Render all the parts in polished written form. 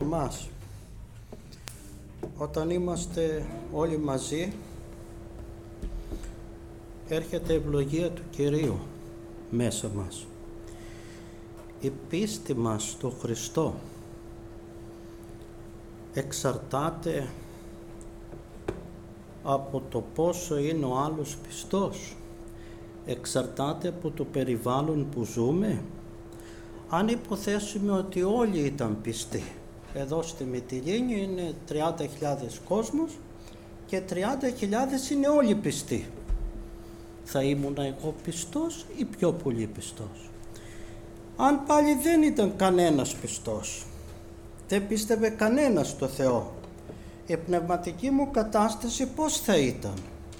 εμάς. Όταν είμαστε όλοι μαζί, έρχεται η ευλογία του Κυρίου μέσα μας. Η πίστη μας στο Χριστό εξαρτάται από το πόσο είναι ο άλλος πιστός. Εξαρτάται από το περιβάλλον που ζούμε. Αν υποθέσουμε ότι όλοι ήταν πιστοί, εδώ στη Μυτιλήνη είναι 30.000 κόσμος και 30.000 είναι όλοι πιστοί, θα ήμουν εγώ πιστός ή πιο πολύ πιστός? Αν πάλι δεν ήταν κανένας πιστός, δεν πίστευε κανένας στο Θεό, η πνευματική μου κατάσταση πώς θα ήταν?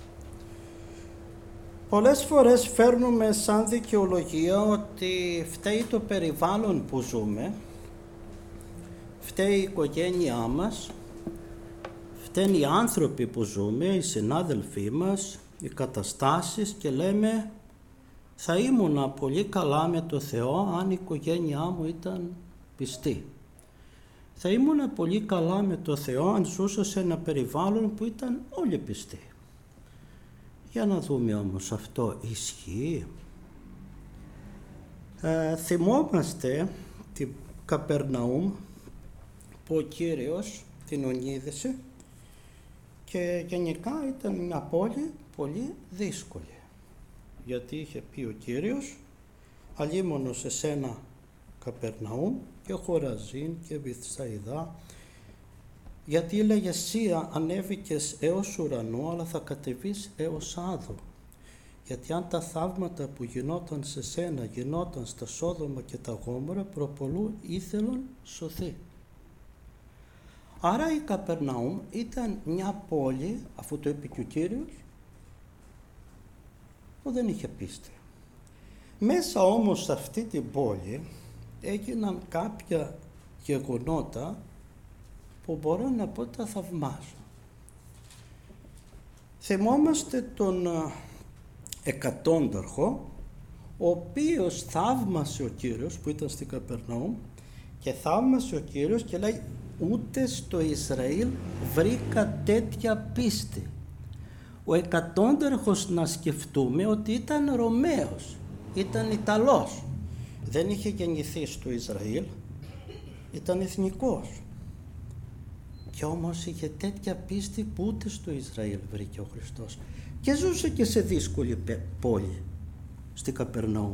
Πολλές φορές φέρνουμε σαν δικαιολογία ότι φταίει το περιβάλλον που ζούμε, φταίει η οικογένειά μας, φταίνουν οι άνθρωποι που ζούμε, οι συνάδελφοί μας, οι καταστάσεις, και λέμε θα ήμουνα πολύ καλά με το Θεό αν η οικογένειά μου ήταν πιστή. Θα ήμουνα πολύ καλά με το Θεό αν ζούσα σε ένα περιβάλλον που ήταν όλοι πιστοί. Για να δούμε όμως, αυτό ισχύει? Θυμόμαστε την Καπερναούμ που ο Κύριος την ονείδησε και γενικά ήταν μια πόλη πολύ δύσκολη, γιατί είχε πει ο Κύριος αλίμονο σε σένα Καπερναούμ και Χοραζίν και Βηθσαϊδά, γιατί έλεγε εσύ ανέβηκες έως ουρανό αλλά θα κατεβείς έως άδο, γιατί αν τα θαύματα που γινόταν σε σένα γινόταν στα Σόδομα και τα Γόμορα, προπολού ήθελον σωθεί. Άρα η Καπερναούμ ήταν μια πόλη, αφού το είπε και ο Κύριος, που δεν είχε πίστη. Μέσα όμως σε αυτή την πόλη έγιναν κάποια γεγονότα που μπορώ να πω τα θαυμάζω. Θυμόμαστε τον εκατόνταρχο, ο οποίος θαύμασε ο Κύριος, που ήταν στην Καπερναούμ, και θαύμασε ο Κύριος και λέει ούτε στο Ισραήλ βρήκα τέτοια πίστη. Ο εκατόνταρχος, να σκεφτούμε ότι ήταν Ρωμαίος, ήταν Ιταλός, δεν είχε γεννηθεί στο Ισραήλ, ήταν εθνικός. Και όμως είχε τέτοια πίστη που ούτε στο Ισραήλ βρήκε ο Χριστός. Και ζούσε και σε δύσκολη πόλη, στην Καπερναούμ.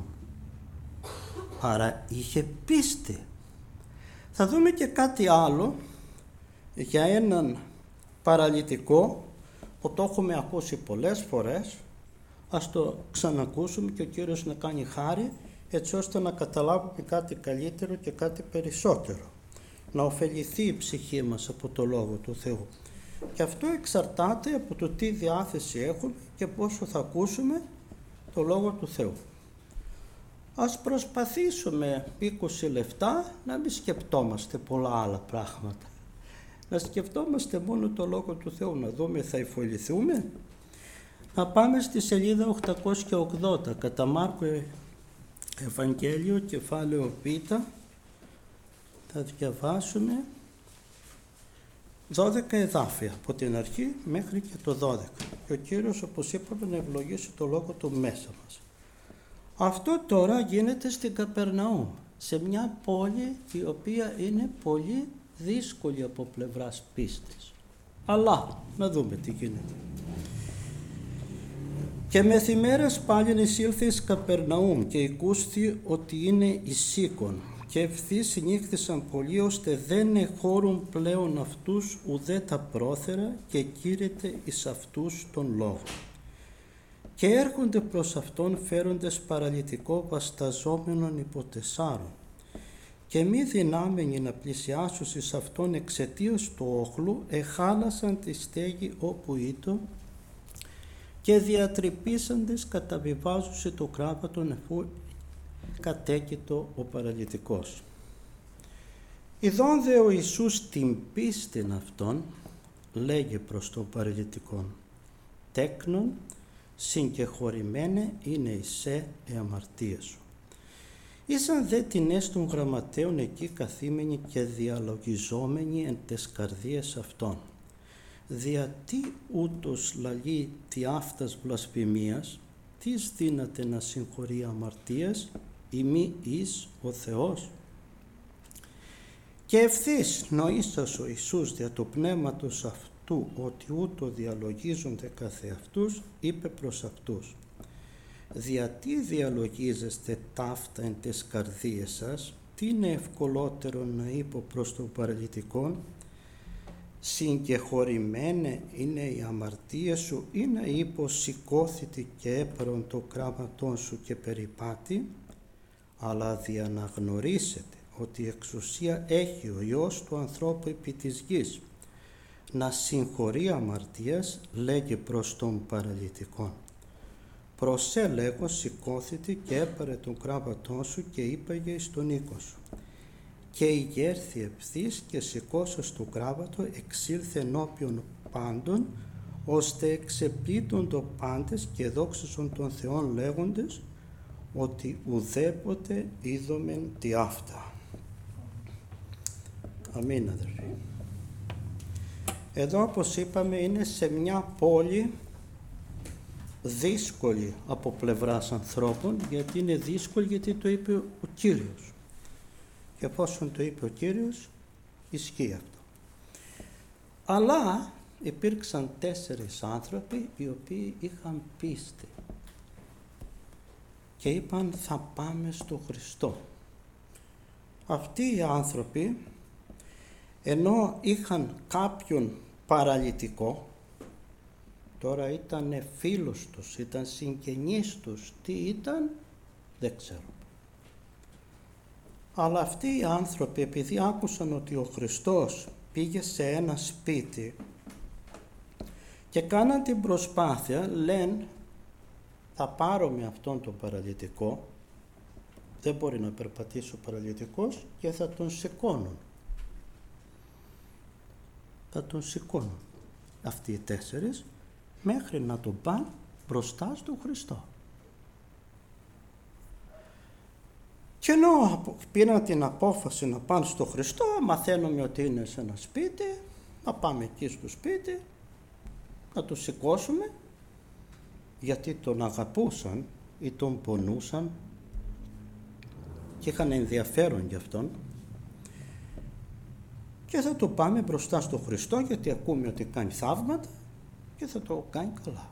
Άρα είχε πίστη. Θα δούμε και κάτι άλλο για έναν παραλυτικό που το έχουμε ακούσει πολλές φορές. Ας το ξανακούσουμε και ο Κύριος να κάνει χάρη, έτσι ώστε να καταλάβουμε κάτι καλύτερο και κάτι περισσότερο. Να ωφεληθεί η ψυχή μας από το Λόγο του Θεού. Και αυτό εξαρτάται από το τι διάθεση έχουμε και πόσο θα ακούσουμε το Λόγο του Θεού. Ας προσπαθήσουμε 20 λεπτά να μην σκεπτόμαστε πολλά άλλα πράγματα. Να σκεφτόμαστε μόνο το Λόγο του Θεού, να δούμε θα υφοληθούμε. Να πάμε στη σελίδα 880, κατά Μάρκο Ευαγγέλιο, κεφάλαιο Β. Θα διαβάσουμε 12 εδάφια, από την αρχή μέχρι και το 12. Και ο Κύριος, όπως είπαμε, να ευλογήσει το Λόγο του μέσα μας. Αυτό τώρα γίνεται στην Καπερναούμ, σε μια πόλη η οποία είναι πολύ δύσκολη από πλευράς πίστης. Αλλά να δούμε τι γίνεται. Και μεθημέρας πάλιν εισήλθε εις Καπερναούμ και οικούσθη ότι είναι εις Σίκων, και ευθύς συνήχθησαν πολλοί ώστε δεν εχώρουν πλέον αυτούς ουδέ τα πρόθερα και κήρυτε εις αυτούς τον λόγο. Και έρχονται προς αυτόν φέροντες παραλυτικό βασταζόμενον υπό 4, και μη δυνάμενοι να πλησιάσουν εις αυτόν εξαιτίας του όχλου, εχάλασαν τη στέγη όπου ήτο και διατρυπήσαντες καταβιβάζουσε το κράβατον εφού κατέκητο ο παραλυτικός. Ιδών δε ο Ιησούς την πίστην αυτών, λέγε προς τον παραλυτικόν, τέκνον συγκεχωρημένε είναι εισέ η αμαρτία σου. Ήσαν δε τινές των γραμματέων εκεί καθήμενοι και διαλογιζόμενοι εν τες καρδίες αυτών. Δια τι ούτως λαλεί τι αυτάς βλασφημίας, τις δύναται να συγχωρεί αμαρτίας, ή μη εις ο Θεός. Και ευθύς νοήσας ο Ιησούς δια του πνεύματος αυτού ότι ούτω διαλογίζονται καθεαυτούς, είπε προς αυτούς: δια τι διαλογίζεστε ταύτα εν τες καρδίες σας, τι είναι ευκολότερο να είπω προς τον παραλυτικόν, συγκεχωρημένε είναι η αμαρτία σου, ή να είπω σηκώθητη και έπαιρον το κράματόν σου και περιπάτη, αλλά δια να γνωρίσετε ότι εξουσία έχει ο Υιός του ανθρώπου επί της γης να συγχωρεί αμαρτίας, λέγε προς τον παραλυτικόν. Προσέ λέγω σηκώθητη και έπαρε τον κράβατόν σου και είπαγε εις τον οίκο σου. Και ηγέρθη ευθύς και σηκώσας το κράβατο εξήλθε ενώπιον πάντων, ώστε εξεπλήττουν το πάντες και δόξασον των Θεών λέγοντες ότι ουδέποτε είδομεν τι αυτά. Αμήν, αδερφοί. Εδώ, όπως είπαμε, είναι σε μια πόλη δύσκολη από πλευράς ανθρώπων, γιατί είναι δύσκολη, γιατί το είπε ο Κύριος. Και εφόσον το είπε ο Κύριος, ισχύει αυτό. Αλλά υπήρξαν 4 άνθρωποι οι οποίοι είχαν πίστη και είπαν θα πάμε στο Χριστό. Αυτοί οι άνθρωποι, ενώ είχαν κάποιον παραλυτικό, τώρα ήταν φίλος τους, ήταν συγγενής τους, τι ήταν δεν ξέρω. Αλλά αυτοί οι άνθρωποι, επειδή άκουσαν ότι ο Χριστός πήγε σε ένα σπίτι και κάναν την προσπάθεια, λένε θα πάρω με αυτόν τον παραλυτικό, δεν μπορεί να περπατήσει ο παραλυτικός, και θα τον σηκώνουν. Θα τον σηκώνουν αυτοί οι 4 μέχρι να τον πάνε μπροστά στον Χριστό. Και ενώ πήραν την απόφαση να πάνε στο Χριστό, μαθαίνουμε ότι είναι σε ένα σπίτι, να πάμε εκεί στο σπίτι, να τον σηκώσουμε, γιατί τον αγαπούσαν ή τον πονούσαν και είχαν ενδιαφέρον γι' αυτόν, και θα το πάμε μπροστά στο Χριστό, γιατί ακούμε ότι κάνει θαύματα και θα το κάνει καλά.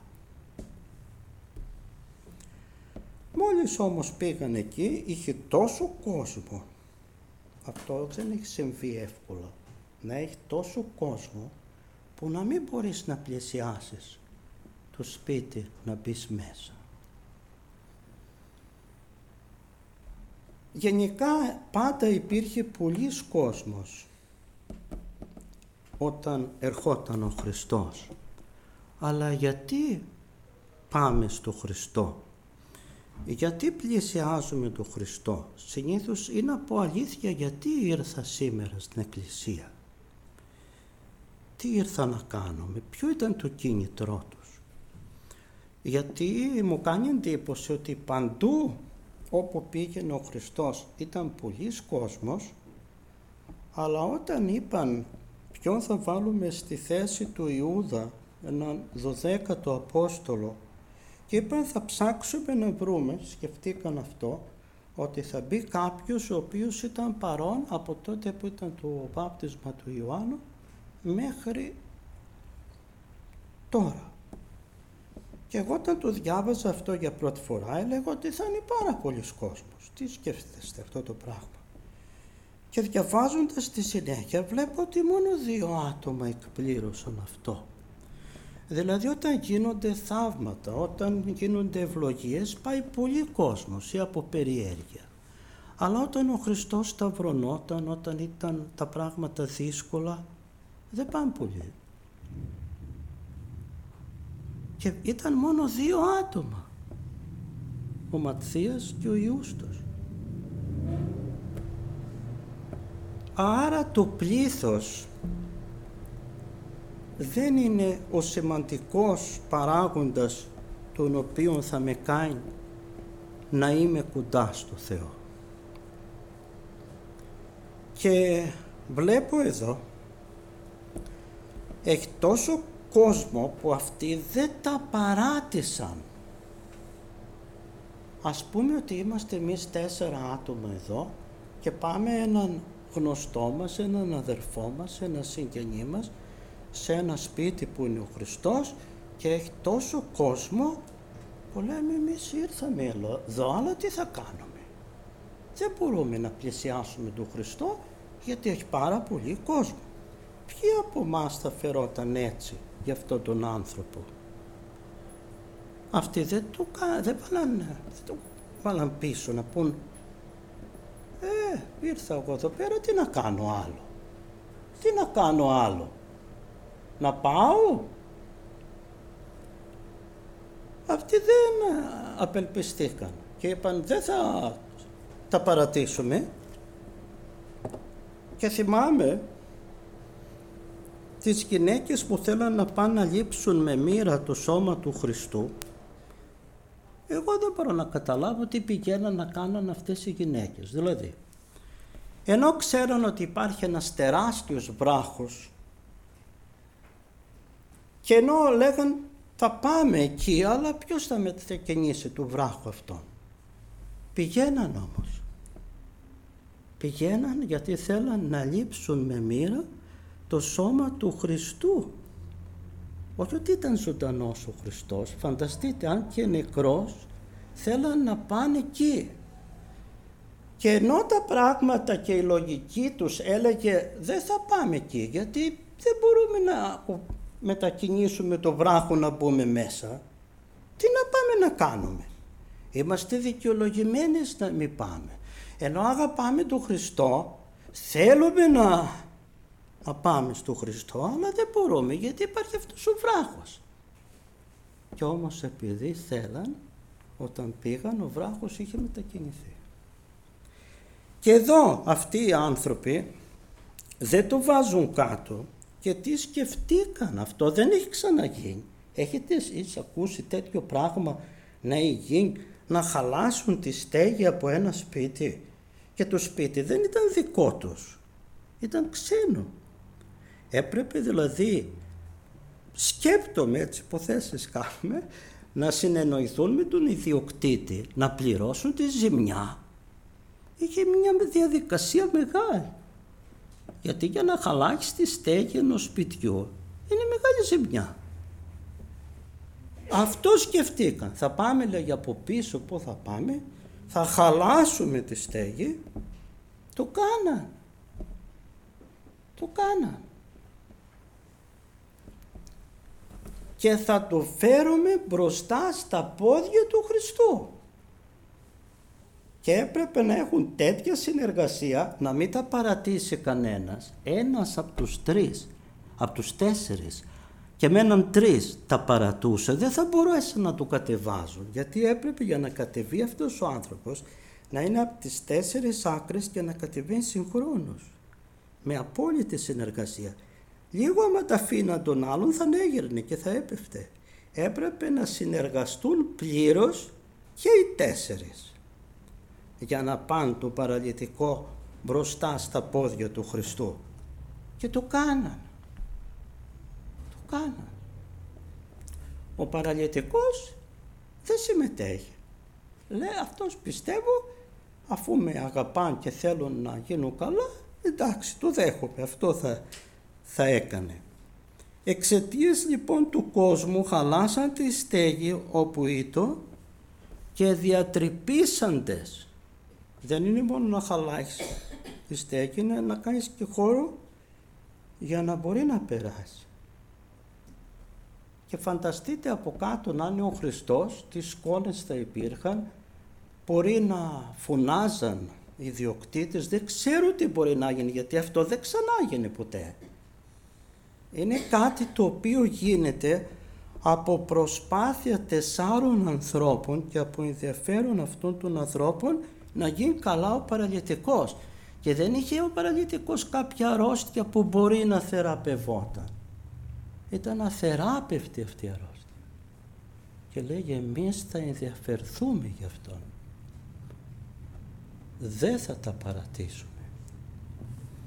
Μόλις όμως πήγαν εκεί, είχε τόσο κόσμο, αυτό δεν έχει συμβεί εύκολα, να έχει τόσο κόσμο που να μην μπορείς να πλησιάσεις το σπίτι να μπεις μέσα. Γενικά πάντα υπήρχε πολύς κόσμος όταν ερχόταν ο Χριστός. Αλλά γιατί πάμε στο Χριστό? Γιατί πλησιάζουμε τον Χριστό? Συνήθως είναι από αλήθεια, γιατί ήρθα σήμερα στην εκκλησία. Τι ήρθα να κάνω, ποιο ήταν το κίνητρό τους? Γιατί μου κάνει εντύπωση ότι παντού όπου πήγαινε ο Χριστός ήταν πολύς κόσμος, αλλά όταν είπαν ποιον θα βάλουμε στη θέση του Ιούδα, έναν 12ο Απόστολο, και είπαν θα ψάξουμε να βρούμε, σκεφτήκαν αυτό, ότι θα μπει κάποιος ο οποίος ήταν παρόν από τότε που ήταν το βάπτισμα του Ιωάννου μέχρι τώρα. Και εγώ όταν το διάβαζα αυτό για πρώτη φορά, έλεγα ότι θα είναι πάρα πολλοί κόσμος. Τι σκέφτεστε αυτό το πράγμα? Και διαβάζοντας τη συνέχεια βλέπω ότι μόνο 2 άτομα εκπλήρωσαν αυτό. Δηλαδή όταν γίνονται θαύματα, όταν γίνονται ευλογίες, πάει πολύ κόσμος ή από περιέργεια. Αλλά όταν ο Χριστός σταυρωνόταν, όταν ήταν τα πράγματα δύσκολα, δεν πάνε πολύ. Και ήταν μόνο 2 άτομα, ο Ματθίας και ο Ιούστος. Άρα το πλήθος δεν είναι ο σημαντικός παράγοντας τον οποίο θα με κάνει να είμαι κοντά στο Θεό. Και βλέπω εδώ, έχει τόσο κόσμο που αυτοί δεν τα παράτησαν. Ας πούμε ότι είμαστε εμείς 4 άτομα εδώ και πάμε έναν γνωστό μας, έναν αδερφό μας, έναν συγγενή μας, σε ένα σπίτι που είναι ο Χριστός και έχει τόσο κόσμο που λέμε εμείς ήρθαμε εδώ, αλλά τι θα κάνουμε? Δεν μπορούμε να πλησιάσουμε τον Χριστό γιατί έχει πάρα πολύ κόσμο. Ποιοι από εμάς θα φερόταν έτσι για αυτόν τον άνθρωπο? Αυτοί δεν το βάλαν πίσω να πούν ήρθα εγώ εδώ πέρα, τι να κάνω άλλο? Να πάω? Αυτοί δεν απελπιστήκαν και είπαν δεν θα τα παρατήσουμε. Και θυμάμαι τις γυναίκες που θέλαν να πάνε να λείψουν με μοίρα το σώμα του Χριστού. Εγώ δεν μπορώ να καταλάβω τι πηγαίναν να κάνουν αυτές οι γυναίκες. Δηλαδή, ενώ ξέραν ότι υπάρχει ένας τεράστιος βράχος και ενώ λέγαν θα πάμε εκεί, αλλά ποιος θα μετακινήσει του βράχου αυτόν? Πηγαίναν όμως. Πηγαίναν γιατί θέλαν να λείψουν με μοίρα το σώμα του Χριστού. Όχι ότι ήταν ζωντανός ο Χριστός, φανταστείτε αν και νεκρός θέλαν να πάνε εκεί. Και ενώ τα πράγματα και η λογική τους έλεγε δεν θα πάμε εκεί γιατί δεν μπορούμε να μετακινήσουμε το βράχο να μπούμε μέσα, τι να πάμε να κάνουμε? Είμαστε δικαιολογημένοι να μην πάμε. Ενώ αγαπάμε τον Χριστό, θέλουμε να πάμε στον Χριστό, αλλά δεν μπορούμε γιατί υπάρχει αυτός ο βράχος. Και όμως επειδή θέλαν, όταν πήγαν ο βράχος είχε μετακινηθεί. Και εδώ αυτοί οι άνθρωποι δεν το βάζουν κάτω και τι σκεφτήκαν? Αυτό δεν έχει ξαναγίνει. Έχετε εσείς ακούσει τέτοιο πράγμα να γίνει, να χαλάσουν τη στέγη από ένα σπίτι? Και το σπίτι δεν ήταν δικό τους, ήταν ξένο. Έπρεπε δηλαδή, σκέπτομαι έτσι υποθέσεις κάνουμε, να συνεννοηθούν με τον ιδιοκτήτη, να πληρώσουν τη ζημιά. Είχε μια διαδικασία μεγάλη. Γιατί για να χαλάσει τη στέγη ενός σπιτιού είναι μεγάλη ζημιά. Αυτό σκεφτήκαν. Θα πάμε, λέγει, από πίσω, πού θα πάμε? Θα χαλάσουμε τη στέγη. Το κάναν. Και θα το φέρουμε μπροστά στα πόδια του Χριστού. Και έπρεπε να έχουν τέτοια συνεργασία να μην τα παρατήσει κανένας. Ένας από τους 3, από τους 4 και με έναν 3 τα παρατούσε, δεν θα μπορούσε να το κατεβάζουν. Γιατί έπρεπε για να κατεβεί αυτός ο άνθρωπος να είναι από τις 4 άκρες και να κατεβαίνει συγχρόνως. Με απόλυτη συνεργασία. Λίγο άμα τα αφήναν τον άλλον θα ανέγερνε και θα έπεφτε. Έπρεπε να συνεργαστούν πλήρως και οι 4 για να πάνε το παραλυτικό μπροστά στα πόδια του Χριστού. Και το κάναν. Ο παραλυτικός δεν συμμετέχει. Λέει αυτός πιστεύω αφού με αγαπάνε και θέλουν να γίνω καλά, εντάξει το δέχομαι, αυτό θα έκανε. Εξαιτίας λοιπόν του κόσμου χαλάσαν τη στέγη όπου ήτο και διατρυπήσαντες. Δεν είναι μόνο να χαλάσεις τη στέγη, είναι να κάνεις και χώρο για να μπορεί να περάσει. Και φανταστείτε από κάτω να είναι ο Χριστός, τι σκόνες θα υπήρχαν, μπορεί να φωνάζαν οι ιδιοκτήτες, δεν ξέρω τι μπορεί να γίνει γιατί αυτό δεν ξανάγινε ποτέ. Είναι κάτι το οποίο γίνεται από προσπάθεια 4 ανθρώπων και από ενδιαφέρον αυτών των ανθρώπων να γίνει καλά ο παραλυτικός. Και δεν είχε ο παραλυτικός κάποια αρρώστια που μπορεί να θεραπευόταν. Ήταν αθεράπευτη αυτή η αρρώστια. Και λέγει εμείς θα ενδιαφερθούμε γι' αυτόν. Δεν θα τα παρατήσουμε.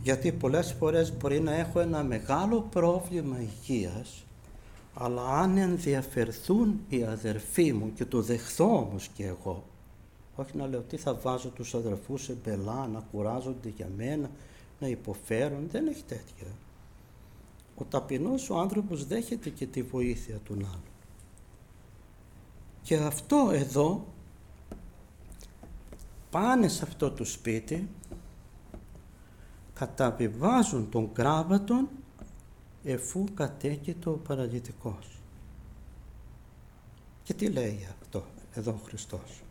Γιατί πολλές φορές μπορεί να έχω ένα μεγάλο πρόβλημα υγείας, αλλά αν ενδιαφερθούν οι αδερφοί μου και το δεχθώ όμως και εγώ, όχι να λέω τι θα βάζω τους αδερφούς σε μπελά, να κουράζονται για μένα, να υποφέρουν, δεν έχει τέτοια. Ο ταπεινός ο άνθρωπος δέχεται και τη βοήθεια του άλλου. Και αυτό εδώ, πάνε σε αυτό το σπίτι, καταβιβάζουν τον κράβατον εφού κατέκειτο ο παραλυτικός. Και τι λέει αυτό εδώ ο Χριστός?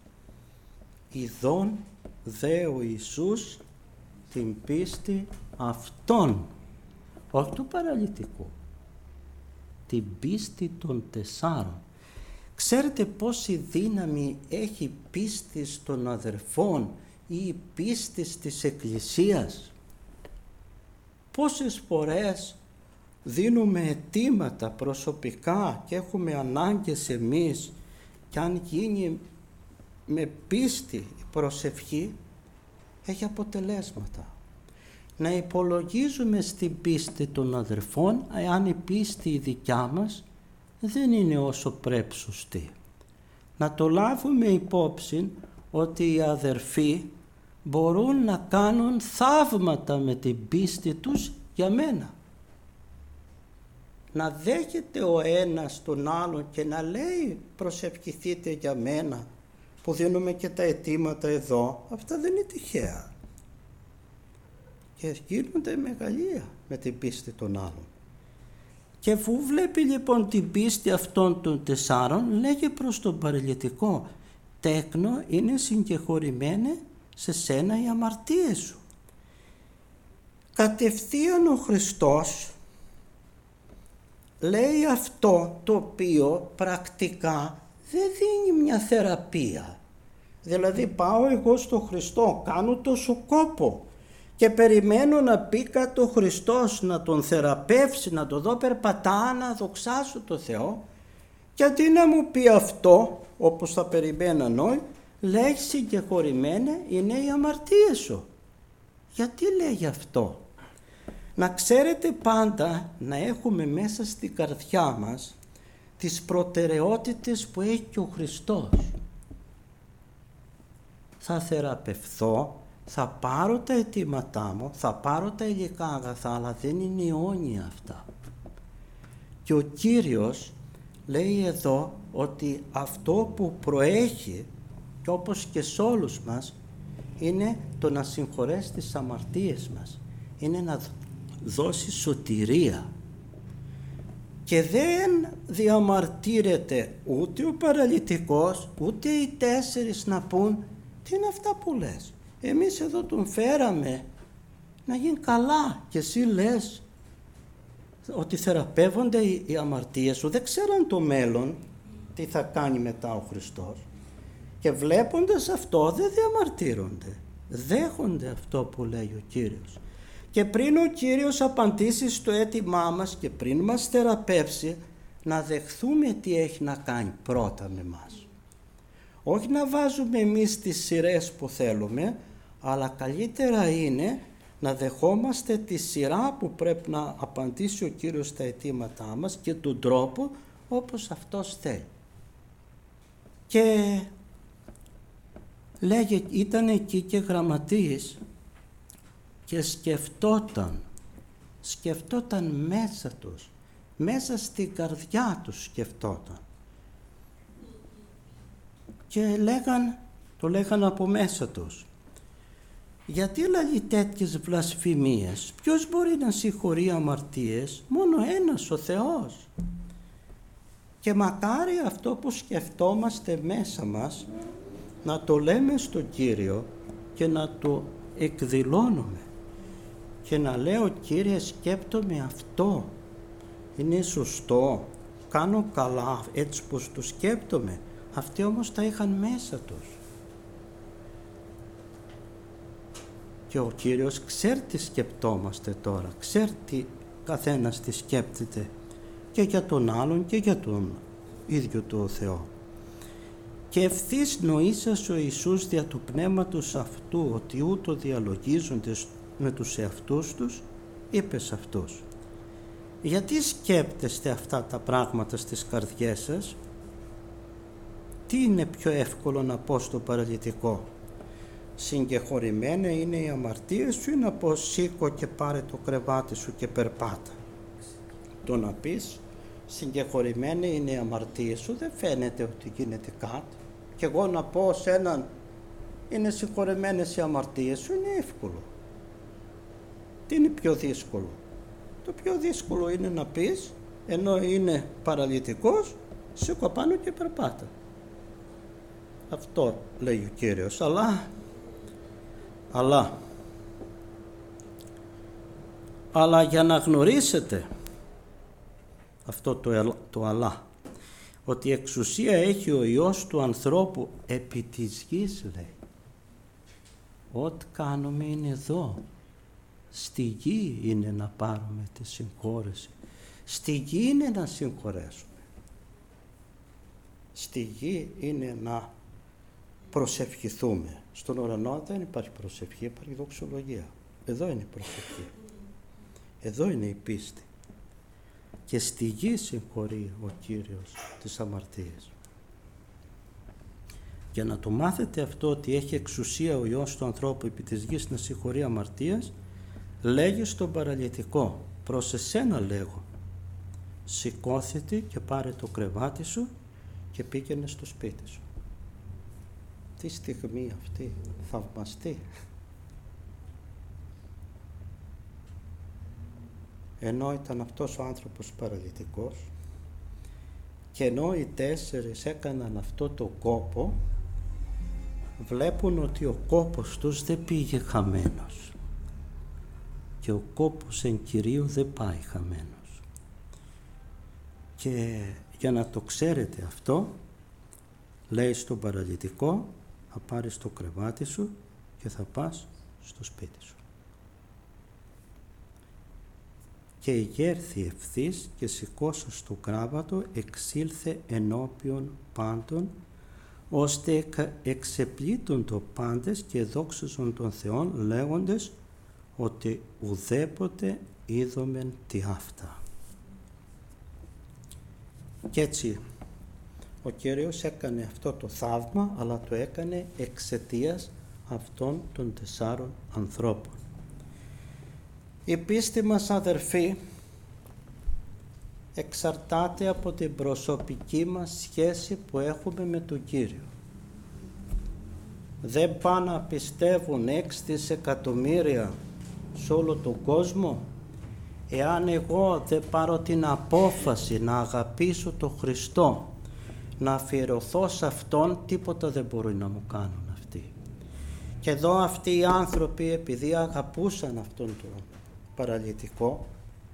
Ιδών δε ο Ιησούς την πίστη αυτών, όχι του παραλυτικού, την πίστη των 4. Ξέρετε πόση δύναμη έχει πίστη των αδερφών ή η πίστη της Εκκλησίας? Πόσες φορές δίνουμε αιτήματα προσωπικά και έχουμε ανάγκες εμείς, και αν γίνει με πίστη η προσευχή έχει αποτελέσματα. Να υπολογίζουμε στην πίστη των αδερφών, αν η πίστη η δικιά μας δεν είναι όσο πρέπει σωστή. Να το λάβουμε υπόψη ότι οι αδερφοί μπορούν να κάνουν θαύματα με την πίστη τους για μένα. Να δέχεται ο ένας τον άλλον και να λέει προσευχηθείτε για μένα, που δίνουμε και τα αιτήματα εδώ, αυτά δεν είναι τυχαία. Και γίνονται μεγαλεία με την πίστη των άλλων. Και αφού βλέπει λοιπόν την πίστη αυτών των 4, λέγει προς τον παραλυτικό, τέκνο είναι συγκεχωρημένε σε σένα οι αμαρτίες σου. Κατευθείαν ο Χριστός λέει αυτό το οποίο πρακτικά δεν δίνει μια θεραπεία. Δηλαδή πάω εγώ στο Χριστό, κάνω τόσο κόπο και περιμένω να πει κάτι ο Χριστός, να τον θεραπεύσει, να το δω περπατά, να δοξάσω το Θεό, και αντί να μου πει αυτό όπως θα περιμέναν όλοι, λέει συγκεχωρημένα είναι οι αμαρτίες σου. Γιατί λέει αυτό? Να ξέρετε πάντα να έχουμε μέσα στην καρδιά μας τις προτεραιότητες που έχει και ο Χριστός. Θα θεραπευθώ, θα πάρω τα αιτήματά μου, θα πάρω τα υλικά αγαθά, αλλά δεν είναι αιώνια αυτά. Και ο Κύριος λέει εδώ ότι αυτό που προέχει, και όπως και σε όλους μας, είναι το να συγχωρέσει τις αμαρτίες μας, είναι να δώσει σωτηρία. Και δεν διαμαρτύρεται ούτε ο παραλυτικός, ούτε οι 4 να πούν τι είναι αυτά που λες, εμείς εδώ τον φέραμε να γίνει καλά και εσύ λες ότι θεραπεύονται οι αμαρτίες σου. Δεν ξέραν το μέλλον τι θα κάνει μετά ο Χριστός, και βλέποντας αυτό δεν διαμαρτύρονται, δέχονται αυτό που λέει ο Κύριος. Και πριν ο Κύριος απαντήσει στο αίτημά μας και πριν μας θεραπεύσει, να δεχθούμε τι έχει να κάνει πρώτα με μας. Όχι να βάζουμε εμείς τις σειρές που θέλουμε, αλλά καλύτερα είναι να δεχόμαστε τη σειρά που πρέπει να απαντήσει ο Κύριος στα αιτήματά μας και τον τρόπο όπως Αυτός θέλει. Και λέγε, ήταν εκεί και γραμματείας και σκεφτόταν μέσα τους, μέσα στην καρδιά τους σκεφτόταν. Και το λέγαν από μέσα τους, γιατί λέει τέτοιες βλασφημίες, ποιος μπορεί να συγχωρεί αμαρτίες? Μόνο ένας, ο Θεός. Και μακάρι αυτό που σκεφτόμαστε μέσα μας να το λέμε στον Κύριο και να το εκδηλώνουμε και να λέω, Κύριε, σκέπτομαι αυτό, είναι σωστό, κάνω καλά έτσι πως το σκέπτομαι. Αυτοί όμως τα είχαν μέσα τους. Και ο Κύριος ξέρει τι σκεπτόμαστε τώρα, ξέρει τι καθένας τι σκέπτεται, και για τον άλλον και για τον ίδιο του Θεό. Και ευθύς νοήσας ο Ιησούς δια του πνεύματος αυτού, ότι ούτω διαλογίζοντες με τους εαυτούς τους, είπε σε αυτούς: γιατί σκέπτεστε αυτά τα πράγματα στις καρδιές σας? Τι είναι πιο εύκολο να πω στο παραλυτικό? Συγκεχωρημένα είναι οι αμαρτίες σου, ή να πω σήκω και πάρε το κρεβάτι σου και περπάτα? Το να πεις συγκεχωρημένα είναι οι αμαρτίες σου, δεν φαίνεται ότι γίνεται κάτι. Και εγώ να πω σε έναν είναι συγχωρεμένες οι αμαρτίες σου, είναι εύκολο. Τι είναι πιο δύσκολο? Το πιο δύσκολο είναι να πεις, ενώ είναι παραλυτικός, σήκω πάνω και περπάτα. Αυτό λέει ο Κύριος. Αλλά για να γνωρίσετε αυτό το αλλά, ότι εξουσία έχει ο Υιός του ανθρώπου επί της γης, λέει. Ό,τι κάνουμε είναι εδώ. Στη γη είναι να πάρουμε τη συγχώρεση. Στη γη είναι να συγχωρέσουμε. Στη γη είναι να προσευχηθούμε. Στον ουρανό δεν υπάρχει προσευχή, υπάρχει δοξολογία. Εδώ είναι η προσευχή. Εδώ είναι η πίστη. Και στη γη συγχωρεί ο Κύριος τις αμαρτίες. Για να το μάθετε αυτό, ότι έχει εξουσία ο Υιός του ανθρώπου επί της γης να συγχωρεί αμαρτίας, λέγει στον παραλυτικό: προς εσένα λέγω, σηκώθητε και πάρε το κρεβάτι σου και πήγαινε στο σπίτι σου. Τι στιγμή αυτή, θαυμαστή. Ενώ ήταν αυτός ο άνθρωπος παραλυτικός και ενώ οι 4 έκαναν αυτό το κόπο, βλέπουν ότι ο κόπος τους δεν πήγε χαμένος και ο κόπος εν Κυρίω δεν πάει χαμένος. Και για να το ξέρετε αυτό, λέει στον παραλυτικό: θα πάρεις το κρεβάτι σου και θα πας στο σπίτι σου. Και ηγέρθη ευθύς και σηκώσας το κράβατο εξήλθε ενώπιον πάντων, ώστε εξεπλήττουν το πάντες και δόξαζον των Θεών, λέγοντες ότι ουδέποτε είδομεν τι αυτά. Και έτσι ο Κύριος έκανε αυτό το θαύμα, αλλά το έκανε εξαιτίας αυτών των 4 ανθρώπων. Η πίστη μας, αδερφοί, εξαρτάται από την προσωπική μας σχέση που έχουμε με τον Κύριο. Δεν πάνε να πιστεύουν 6 δισεκατομμύρια σε όλο τον κόσμο, εάν εγώ δεν πάρω την απόφαση να αγαπήσω τον Χριστό, να αφιερωθώ σε Αυτόν, τίποτα δεν μπορεί να μου κάνουν αυτοί. Και εδώ αυτοί οι άνθρωποι, επειδή αγαπούσαν αυτόν τον παραλυτικό,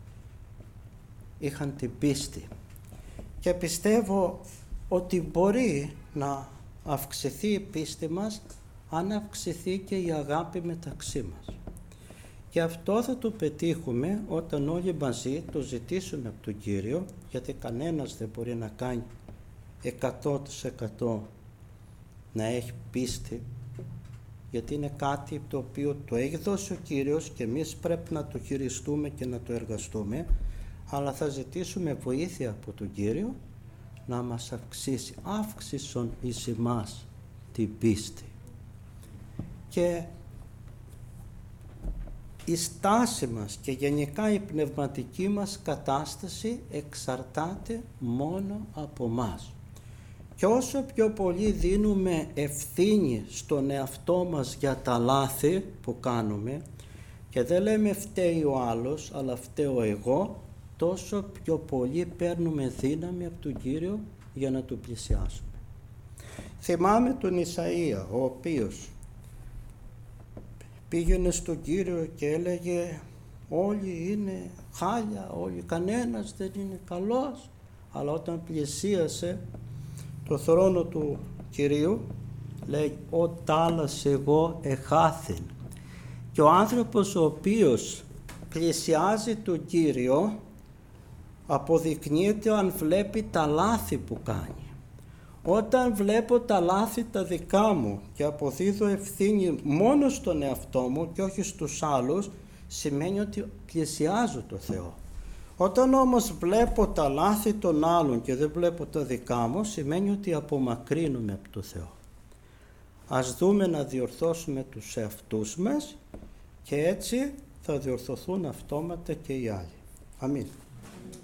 είχαν την πίστη. Και πιστεύω ότι μπορεί να αυξηθεί η πίστη μας αν αυξηθεί και η αγάπη μεταξύ μας. Και αυτό θα το πετύχουμε όταν όλοι μαζί το ζητήσουμε από τον Κύριο, γιατί κανένας δεν μπορεί να κάνει 100% να έχει πίστη, γιατί είναι κάτι το οποίο το έχει δώσει ο Κύριος και εμείς πρέπει να το χειριστούμε και να το εργαστούμε, αλλά θα ζητήσουμε βοήθεια από τον Κύριο να μας αυξήσει. Αύξησον εις εμάς την πίστη. Και η στάση μας και γενικά η πνευματική μας κατάσταση εξαρτάται μόνο από μας. Και όσο πιο πολύ δίνουμε ευθύνη στον εαυτό μας για τα λάθη που κάνουμε και δεν λέμε φταίει ο άλλος αλλά φταίω εγώ, τόσο πιο πολύ παίρνουμε δύναμη από τον Κύριο για να του πλησιάσουμε. Θυμάμαι τον Ισαΐα, ο οποίος πήγαινε στον Κύριο και έλεγε όλοι είναι χάλια, κανένας δεν είναι καλός, αλλά όταν πλησίασε το θρόνο του Κυρίου λέει «Ο τάλας εγώ εχάθην». Και ο άνθρωπος ο οποίος πλησιάζει τον Κύριο αποδεικνύεται αν βλέπει τα λάθη που κάνει. Όταν βλέπω τα λάθη τα δικά μου και αποδίδω ευθύνη μόνο στον εαυτό μου και όχι στους άλλους, σημαίνει ότι πλησιάζω το Θεό. Όταν όμως βλέπω τα λάθη των άλλων και δεν βλέπω τα δικά μου, σημαίνει ότι απομακρύνομαι από το Θεό. Ας δούμε να διορθώσουμε τους εαυτούς μας και έτσι θα διορθωθούν αυτόματα και οι άλλοι. Αμήν.